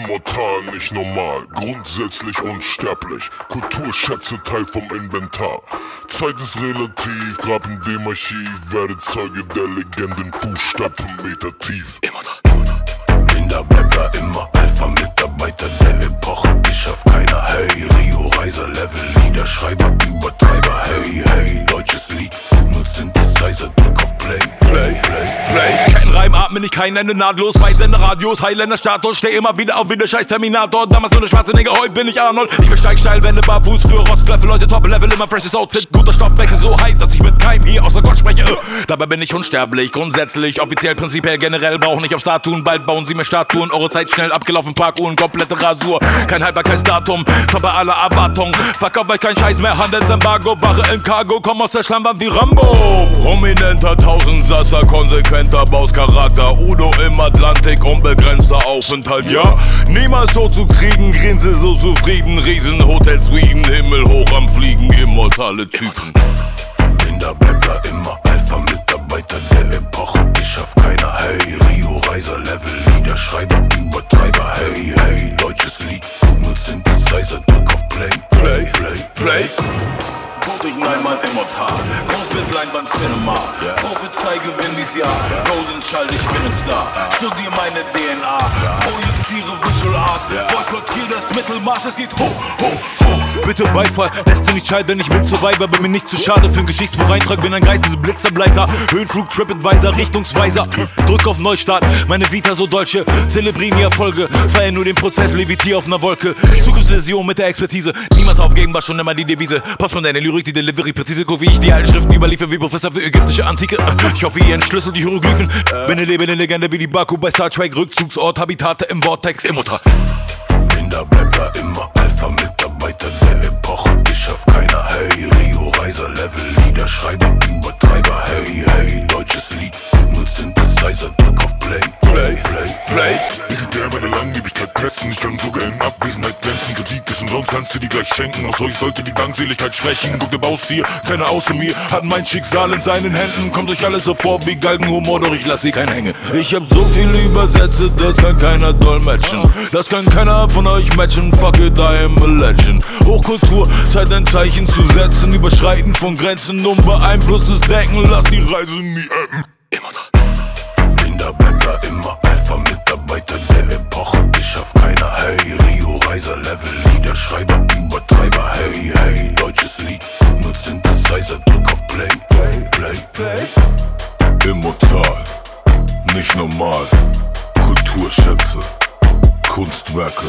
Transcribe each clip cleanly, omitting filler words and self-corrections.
Immortal, nicht normal, grundsätzlich unsterblich. Kulturschätze, Teil vom Inventar. Zeit ist relativ, grab in dem Archiv. Werde Zeuge der Legenden, Fußstapfen Meter tief. Binder bleibt da immer Alpha-Mitarbeiter der Epoche. Ich schaff keiner, hey. Rio Reiser, Level, Liederschreiber, Übertreiber, hey, hey. Deutsches Lied, mit Synthesizer, drück auf Play, Play, Play, Play. Kein Reim, atme nicht, kein Ende, nahtlos. Weitsender Radios, Highlander-Status. Steh immer wieder auf wie der scheiß Terminator. Damals nur der schwarze Nigger, heute bin ich Arnold. Ich besteig steil, wende barfuß für Rostkläffe. Leute, Top-Level, immer freshes Outfit. Guter Stoffwechsel, so high, dass ich mit keinem hier außer Gott spreche. Dabei bin ich unsterblich, grundsätzlich, offiziell, prinzipiell, generell. Brauch nicht auf Statuen, bald bauen sie mir Statuen. Eure Zeit schnell abgelaufen, Parkuhren, komplette Rasur. Kein Haltbarkeitsdatum, top bei aller Erwartung. Verkauf euch kein Scheiß mehr, Handelsembargo. Ware im Cargo, komm aus der Schlammwand wie Rambo. Prominenter Tausendsasser, konsequenter Bauscharakter. Udo im Atlantik, unbegrenzter Aufenthalt, ja. Niemals tot zu kriegen, grinse so zufrieden. Riesenhotel-Suiten, Himmel hoch am Fliegen, immortale Typen. Binder bleibt da immer Alpha-Mitarbeiter der Epoche. Ich schaff keiner, hey. Rio Reiser, Level, Liederschreiber, Übertreiber, hey, hey. Deutsches Lied, mit Synthesizer, drück auf Play, Play, Play, Play. Tod durch Leinwand immortal, Großbild, Leinwand, Cinema. Prophezei, gewinn dies Jahr, Golden Child, ich bin ein Star. Studier meine DNA, projiziere Visual Art. Boykottier das Mittelmaß, es geht hoch, hoch, hoch. Bitte Beifall, Destiny Child, wenn ich mit Survivor bin mir nicht zu schade für ein Geschichtsbuch Eintrag. Bin ein Geist, diese Blitzerbleiter, Höhenflug, TripAdvisor, Richtungsweiser. Drück auf Neustart, meine Vita so deutsche. Zelebrieren die Erfolge, feier nur den Prozess, levitier auf ner Wolke. Zukunftsvision mit der Expertise, niemals aufgeben war schon immer die Devise. Pass von deiner Lyrik, die Delivery präzise, guck wie ich die alten Schriften überliefe, wie Professor für ägyptische Antike. Ich hoffe, ihr entschlüsselt die Hieroglyphen. Bin eine lebende Legende wie die Baku bei Star Trek. Rückzugsort, Habitate im Vortex, Immortal. Binder bleibt da immer Alpha-Mitarbeiter der Epoche. Ich schaff keiner, hey. Rio Reiser, Level, Liederschreiber, Übertreiber, hey, hey. Deutsches Lied, mit Synthesizer, drück auf Play, Play, Play, Play. Ich will der meine Langlebigkeit testen. Ich kann sogar in Abwesenheit glänzen. Kritik ist umsonst, kannst du die gleich schenken. Aus euch sollte die Dankseligkeit schwächen. Guck, der Baus 4, keiner außer mir hat mein Schicksal in seinen Händen. Kommt euch alles so vor wie Galgenhumor, doch ich lass sie kein hängen. Ich hab so viele Übersätze, das kann keiner dolmetschen. Das kann keiner von euch matchen, fuck it, I am a legend. Hochkultur, Zeit ein Zeichen zu setzen. Überschreiten von Grenzen, unbeeinflusstes Denken, lass die Reise nie enden. Binder bleibt da immer Alpha-Mitarbeiter der Epoche. Ich schaff keiner, hey. Rio Reiser, Level, Liederschreiber, Übertreiber, hey, hey. Deutsches Lied, mit Synthesizer, drück auf Play, Play, Play, Play. Immortal, nicht normal. Kulturschätze, Kunstwerke,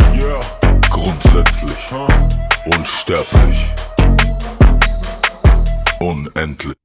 grundsätzlich, unsterblich, unendlich.